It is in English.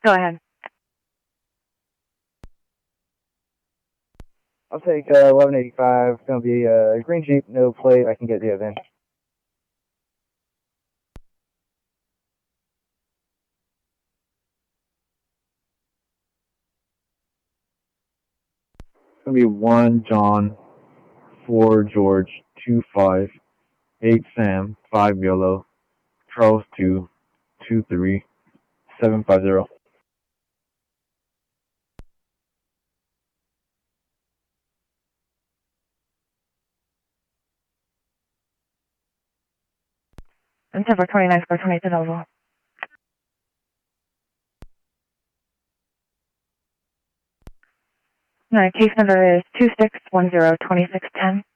Go ahead. I'll take 1185. It's going to be a green Jeep, no plate. I can get the event. It's going to be 1 John, 4 George, 2 5, 8 Sam, 5 Yellow, Charles 2, 2 3, 750. And Denver 29 square 28 available. Case number is 26102610.